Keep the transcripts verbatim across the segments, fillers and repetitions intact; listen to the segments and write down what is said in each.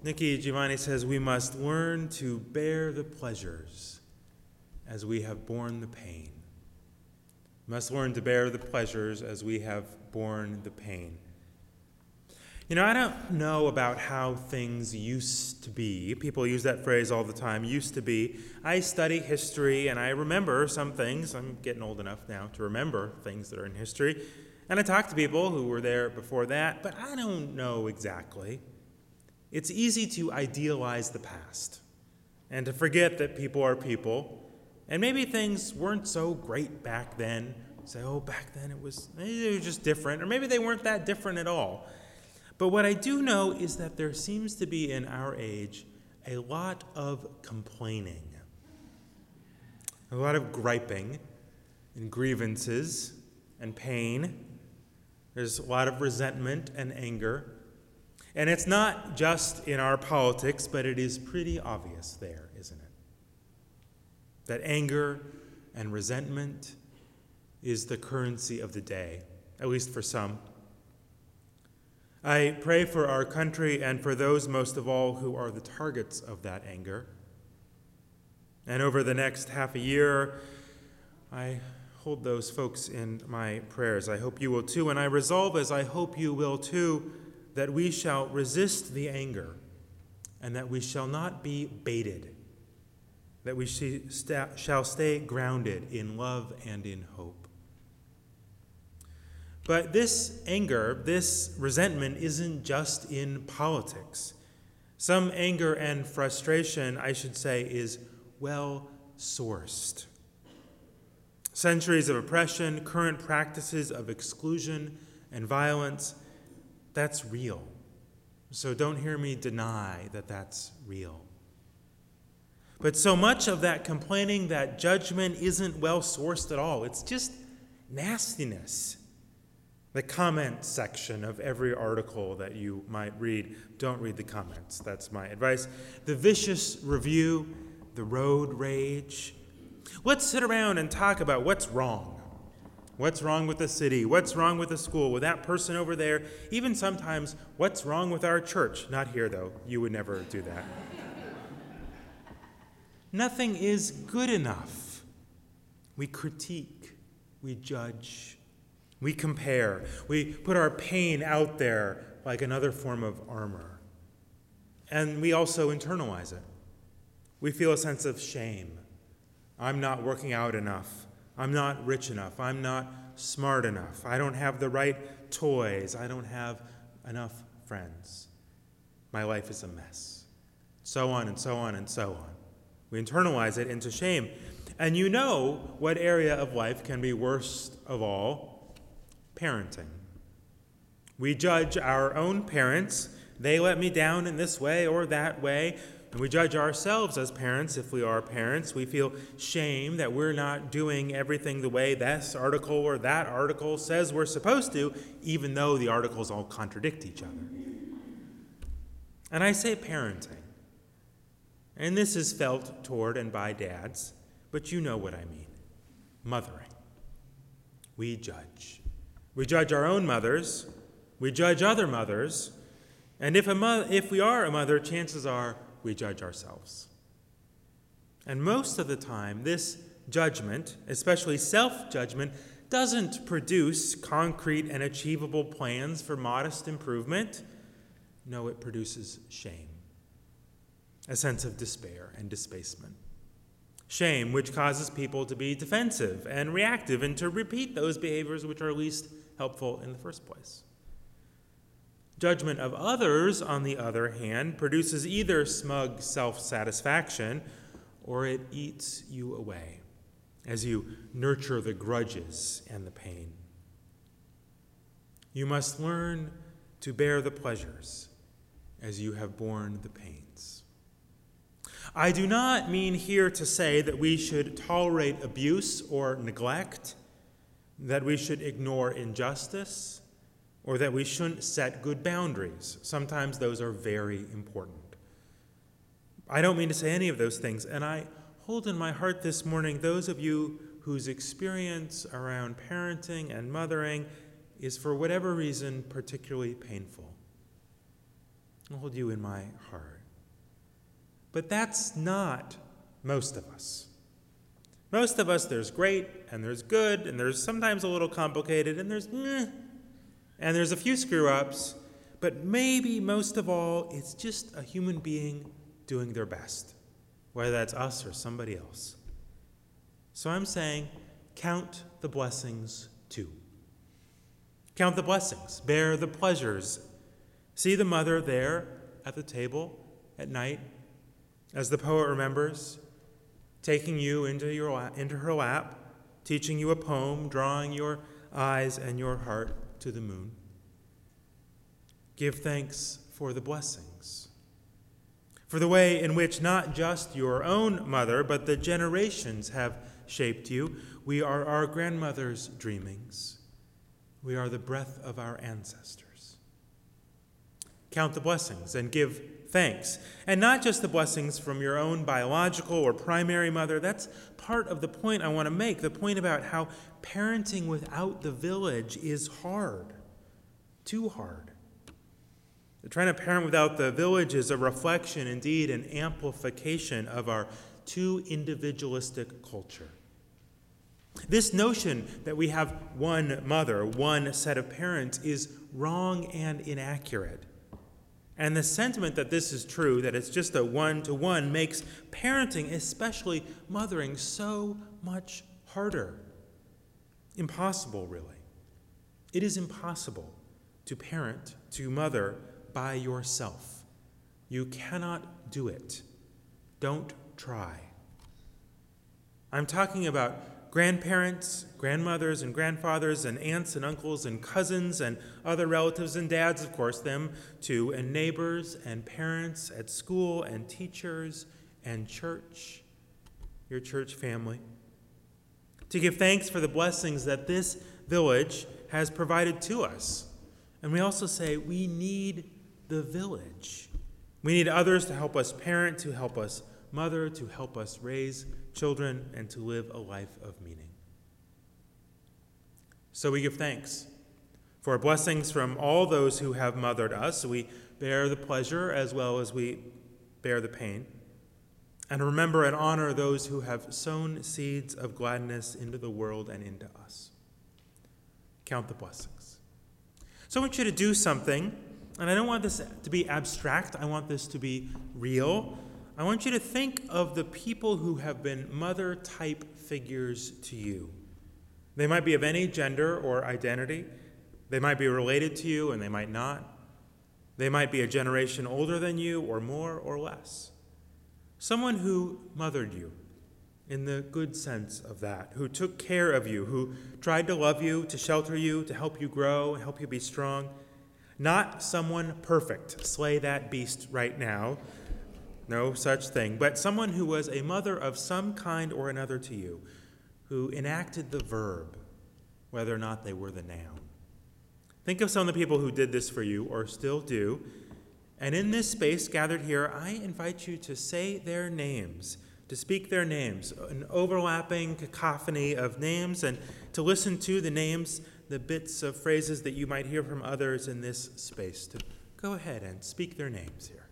Nikki Giovanni says we must learn to bear the pleasures as we have borne the pain. We must learn to bear the pleasures as we have borne the pain. You know, I don't know about how things used to be. People use that phrase all the time, used to be. I study history and I remember some things. I'm getting old enough now to remember things that are in history. And I talk to people who were there before that, but I don't know exactly. It's easy to idealize the past and to forget that people are people. And maybe things weren't so great back then. Say, oh, back then it was, maybe they were just different. Or maybe they weren't that different at all. But what I do know is that there seems to be in our age a lot of complaining, a lot of griping and grievances and pain. There's a lot of resentment and anger. And it's not just in our politics, but it is pretty obvious there, isn't it? That anger and resentment is the currency of the day, at least for some. I pray for our country and for those most of all who are the targets of that anger. And over the next half a year, I hold those folks in my prayers. I hope you will too, and I resolve, as I hope you will too, that we shall resist the anger and that we shall not be baited, that we shall stay grounded in love and in hope. But this anger, this resentment, isn't just in politics. Some anger and frustration, I should say, is well-sourced. Centuries of oppression, current practices of exclusion and violence, that's real. So don't hear me deny that that's real. But so much of that complaining, that judgment, isn't well-sourced at all. It's just nastiness. The comment section of every article that you might read, don't read the comments. That's my advice. The vicious review, the road rage. Let's sit around and talk about what's wrong. What's wrong with the city? What's wrong with the school? With that person over there? Even sometimes, what's wrong with our church? Not here, though. You would never do that. Nothing is good enough. We critique. We judge. We compare. We put our pain out there like another form of armor. And we also internalize it. We feel a sense of shame. I'm not working out enough. I'm not rich enough. I'm not smart enough. I don't have the right toys. I don't have enough friends. My life is a mess. So on and so on and so on. We internalize it into shame. And you know what area of life can be worst of all? Parenting. We judge our own parents. They let me down in this way or that way. And we judge ourselves as parents if we are parents. We feel shame that we're not doing everything the way this article or that article says we're supposed to, even though the articles all contradict each other. And I say parenting. And this is felt toward and by dads, but you know what I mean. Mothering. We judge. We judge our own mothers. We judge other mothers. And if, a mo- if we are a mother, chances are we judge ourselves. And most of the time, this judgment, especially self-judgment, doesn't produce concrete and achievable plans for modest improvement. No, it produces shame, a sense of despair and displacement. Shame, which causes people to be defensive and reactive and to repeat those behaviors which are least helpful in the first place. Judgment of others, on the other hand, produces either smug self-satisfaction or it eats you away as you nurture the grudges and the pain. You must learn to bear the pleasures as you have borne the pains. I do not mean here to say that we should tolerate abuse or neglect, that we should ignore injustice, or that we shouldn't set good boundaries. Sometimes those are very important. I don't mean to say any of those things, and I hold in my heart this morning those of you whose experience around parenting and mothering is for whatever reason particularly painful. I'll hold you in my heart. But that's not most of us. Most of us, there's great, and there's good, and there's sometimes a little complicated, and there's meh, and there's a few screw-ups, but maybe most of all, it's just a human being doing their best, whether that's us or somebody else. So I'm saying, count the blessings too. Count the blessings, bear the pleasures. See the mother there at the table at night, as the poet remembers, taking you into, your, into her lap, teaching you a poem, drawing your eyes and your heart to the moon. Give thanks for the blessings, for the way in which not just your own mother, but the generations have shaped you. We are our grandmother's dreamings. We are the breath of our ancestors. Count the blessings and give thanks. And not just the blessings from your own biological or primary mother. That's part of the point I want to make, the point about how parenting without the village is hard, too hard. Trying to parent without the village is a reflection, indeed, an amplification of our too individualistic culture. This notion that we have one mother, one set of parents, is wrong and inaccurate. And the sentiment that this is true, that it's just a one-to-one, makes parenting, especially mothering, so much harder. Impossible, really. It is impossible to parent, to mother, by yourself. You cannot do it. Don't try. I'm talking about grandparents, grandmothers, and grandfathers, and aunts and uncles, and cousins, and other relatives, and dads, of course, them too, and neighbors, and parents at school, and teachers, and church, your church family. To give thanks for the blessings that this village has provided to us. And we also say we need the village. We need others to help us parent, to help us mother, to help us raise children, and to live a life of meaning. So we give thanks for blessings from all those who have mothered us. We bear the pleasure as well as we bear the pain. And remember and honor those who have sown seeds of gladness into the world and into us. Count the blessings. So I want you to do something, and I don't want this to be abstract. I want this to be real. I want you to think of the people who have been mother-type figures to you. They might be of any gender or identity. They might be related to you, and they might not. They might be a generation older than you, or more or less. Someone who mothered you, in the good sense of that, who took care of you, who tried to love you, to shelter you, to help you grow, help you be strong. Not someone perfect. Slay that beast right now. No such thing. But someone who was a mother of some kind or another to you, who enacted the verb, whether or not they were the noun. Think of some of the people who did this for you, or still do. And in this space gathered here, I invite you to say their names, to speak their names, an overlapping cacophony of names, and to listen to the names, the bits of phrases that you might hear from others in this space. To go ahead and speak their names here.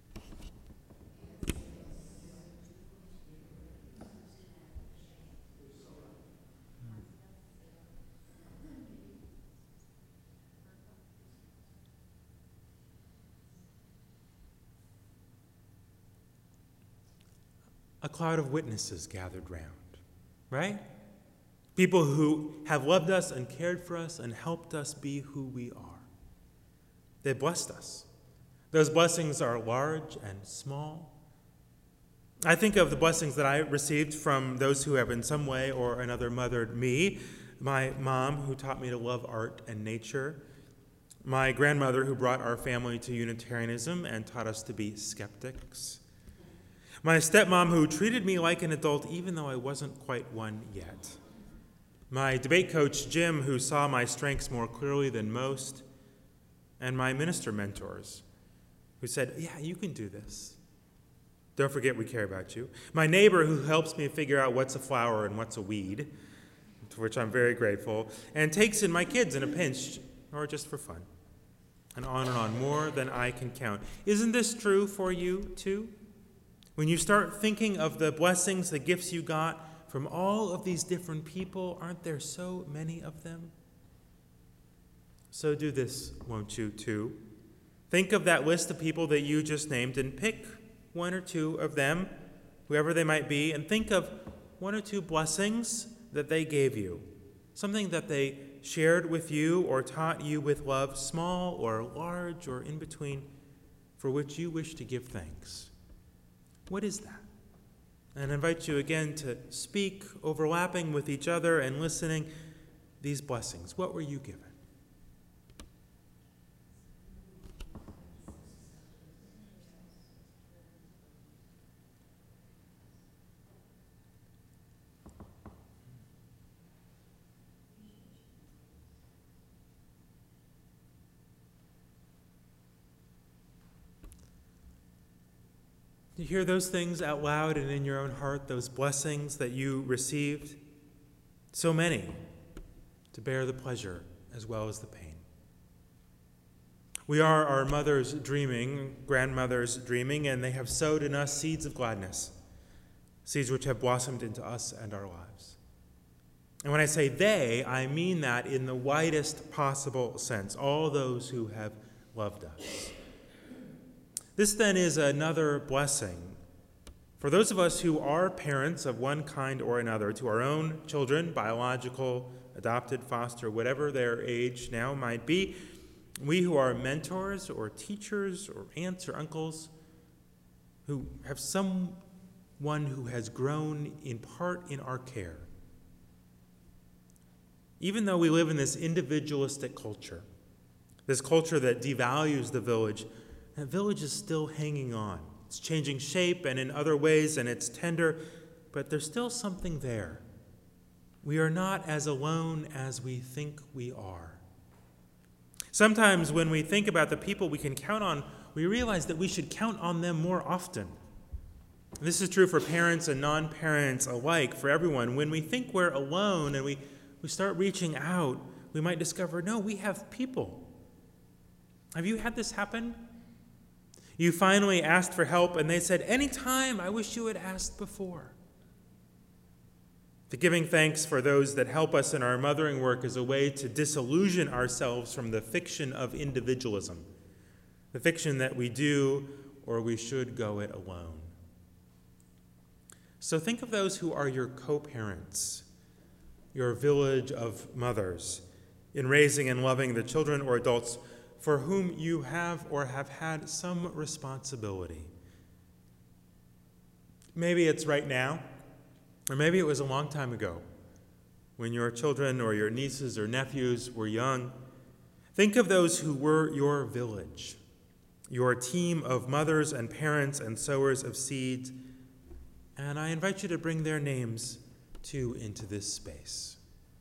A cloud of witnesses gathered round, right? People who have loved us and cared for us and helped us be who we are. They blessed us. Those blessings are large and small. I think of the blessings that I received from those who have in some way or another mothered me. My mom, who taught me to love art and nature. My grandmother, who brought our family to Unitarianism and taught us to be skeptics. My stepmom, who treated me like an adult even though I wasn't quite one yet. My debate coach, Jim, who saw my strengths more clearly than most. And my minister mentors, who said, yeah, you can do this. Don't forget we care about you. My neighbor, who helps me figure out what's a flower and what's a weed, to which I'm very grateful, and takes in my kids in a pinch, or just for fun. And on and on, more than I can count. Isn't this true for you too? When you start thinking of the blessings, the gifts you got from all of these different people, aren't there so many of them? So do this, won't you, too? Think of that list of people that you just named and pick one or two of them, whoever they might be, and think of one or two blessings that they gave you, something that they shared with you or taught you with love, small or large or in between, for which you wish to give thanks. What is that? And I invite you again to speak, overlapping with each other and listening these blessings. What were you given? You hear those things out loud and in your own heart, those blessings that you received? So many, to bear the pleasure as well as the pain. We are our mothers dreaming, grandmothers dreaming, and they have sowed in us seeds of gladness, seeds which have blossomed into us and our lives. And when I say they, I mean that in the widest possible sense, all those who have loved us. This then is another blessing for those of us who are parents of one kind or another to our own children, biological, adopted, foster, whatever their age now might be. We who are mentors or teachers or aunts or uncles who have someone who has grown in part in our care. Even though we live in this individualistic culture, this culture that devalues the village, that village is still hanging on. It's changing shape and in other ways, and it's tender, but there's still something there. We are not as alone as we think we are. Sometimes when we think about the people we can count on, we realize that we should count on them more often. This is true for parents and non-parents alike, for everyone. When we think we're alone and we, we start reaching out, we might discover, no, we have people. Have you had this happen? You finally asked for help, and they said, anytime, I wish you had asked before. The giving thanks for those that help us in our mothering work is a way to disillusion ourselves from the fiction of individualism, the fiction that we do or we should go it alone. So think of those who are your co-parents, your village of mothers, in raising and loving the children or adults for whom you have or have had some responsibility. Maybe it's right now, or maybe it was a long time ago, when your children or your nieces or nephews were young. Think of those who were your village, your team of mothers and parents and sowers of seeds, and I invite you to bring their names too into this space.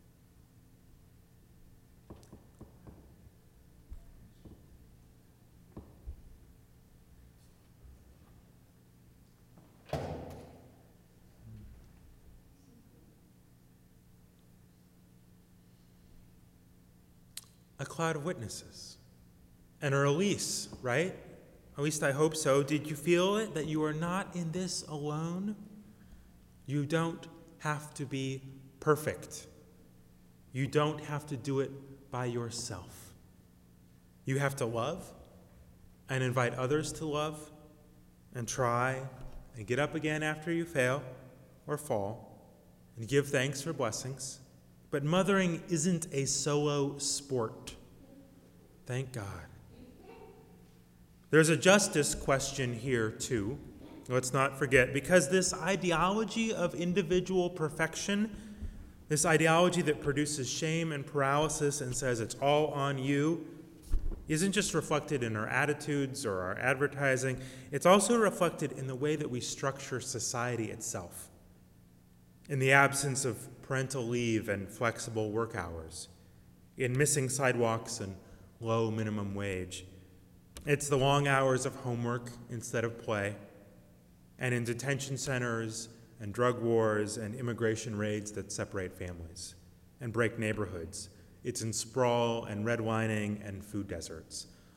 A cloud of witnesses and a release, right? At least I hope so. Did you feel it, that you are not in this alone? You don't have to be perfect. You don't have to do it by yourself. You have to love and invite others to love and try and get up again after you fail or fall and give thanks for blessings. But mothering isn't a solo sport. Thank God. There's a justice question here, too. Let's not forget, because this ideology of individual perfection, this ideology that produces shame and paralysis and says it's all on you, isn't just reflected in our attitudes or our advertising. It's also reflected in the way that we structure society itself. In the absence of parental leave and flexible work hours, in missing sidewalks and low minimum wage. It's the long hours of homework instead of play, and in detention centers and drug wars and immigration raids that separate families and break neighborhoods. It's in sprawl and redlining and food deserts.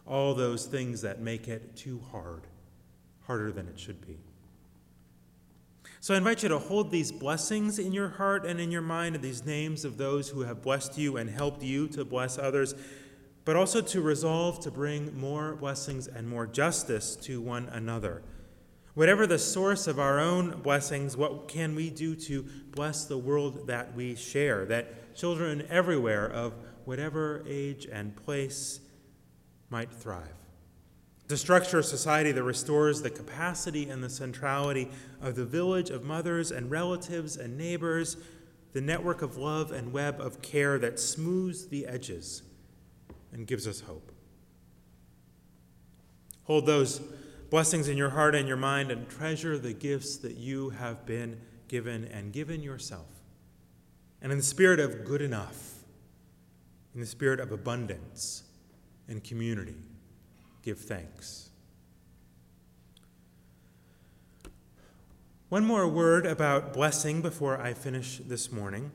all those things that make it too hard, harder than it should be. So I invite you to hold these blessings in your heart and in your mind, and these names of those who have blessed you and helped you to bless others, but also to resolve to bring more blessings and more justice to one another. Whatever the source of our own blessings, what can we do to bless the world that we share, that children everywhere of whatever age and place might thrive? To structure a society that restores the capacity and the centrality of the village of mothers and relatives and neighbors, the network of love and web of care that smooths the edges and gives us hope. Hold those blessings in your heart and your mind and treasure the gifts that you have been given and given yourself. And in the spirit of good enough, in the spirit of abundance and community, give thanks. One more word about blessing before I finish this morning.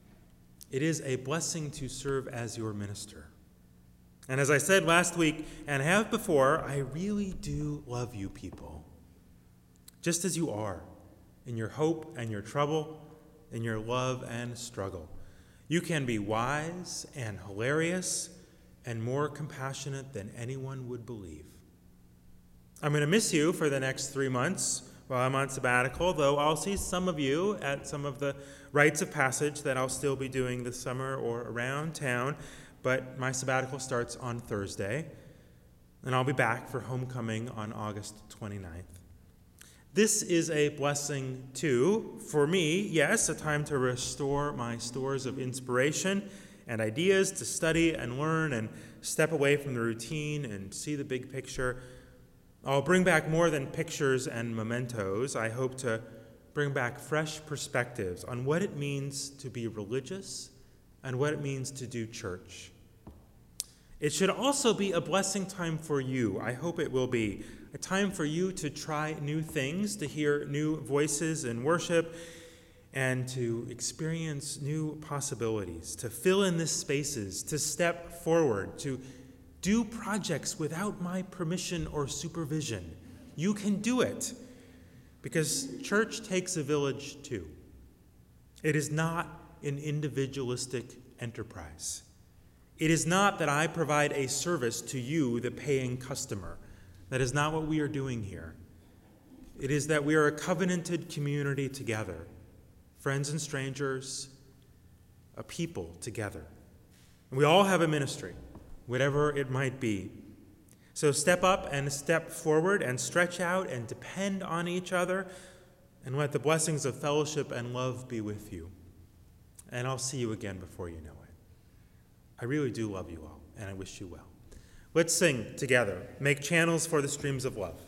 It is a blessing to serve as your minister. And as I said last week and have before, I really do love you people, just as you are, in your hope and your trouble, in your love and struggle. You can be wise and hilarious and more compassionate than anyone would believe. I'm going to miss you for the next three months while I'm on sabbatical, though I'll see some of you at some of the rites of passage that I'll still be doing this summer or around town. But my sabbatical starts on Thursday, and I'll be back for homecoming on August twenty-ninth. This is a blessing, too, for me, yes, a time to restore my stores of inspiration and ideas, to study and learn and step away from the routine and see the big picture. I'll bring back more than pictures and mementos. I hope to bring back fresh perspectives on what it means to be religious and what it means to do church. It should also be a blessing time for you. I hope it will be a time for you to try new things, to hear new voices in worship, and to experience new possibilities, to fill in the spaces, to step forward, to do projects without my permission or supervision. You can do it, because church takes a village too. It is not an individualistic enterprise. It is not that I provide a service to you, the paying customer. That is not what we are doing here. It is that we are a covenanted community together, friends and strangers, a people together. And we all have a ministry, whatever it might be. So step up and step forward and stretch out and depend on each other, and let the blessings of fellowship and love be with you. And I'll see you again before you know it. I really do love you all, and I wish you well. Let's sing together. Make channels for the streams of love.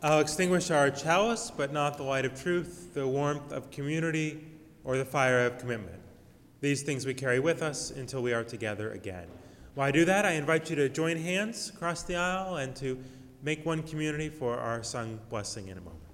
I'll extinguish our chalice, but not the light of truth, the warmth of community, or the fire of commitment. These things we carry with us until we are together again. While I do that, I invite you to join hands across the aisle and to make one community for our sung blessing in a moment.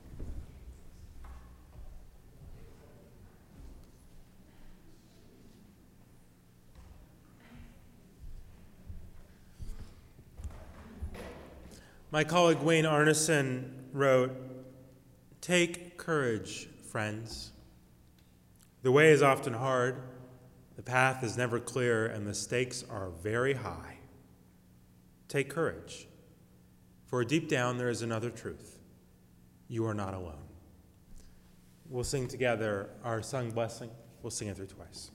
My colleague Wayne Arneson wrote, "Take courage, friends. The way is often hard, the path is never clear, and the stakes are very high. Take courage, for deep down there is another truth. You are not alone." We'll sing together our sung blessing. We'll sing it through twice.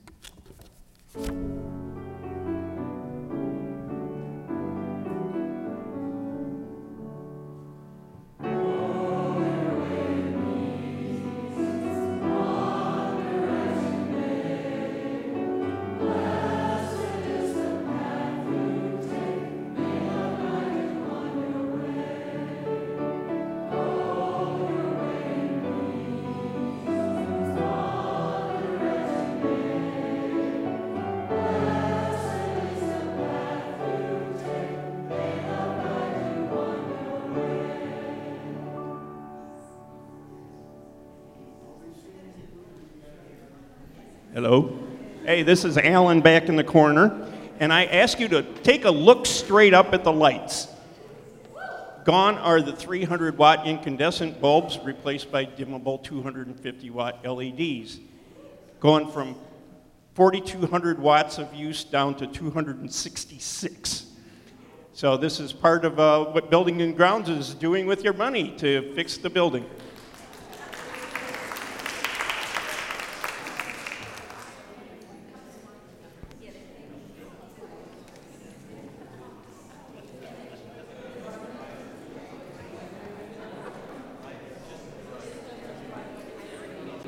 Hello. Hey, this is Alan back in the corner, and I ask you to take a look straight up at the lights. Gone are the three hundred watt incandescent bulbs replaced by dimmable two hundred fifty watt L E Ds. Going from forty-two hundred watts of use down to two hundred sixty-six. So this is part of uh, what Building and Grounds is doing with your money to fix the building.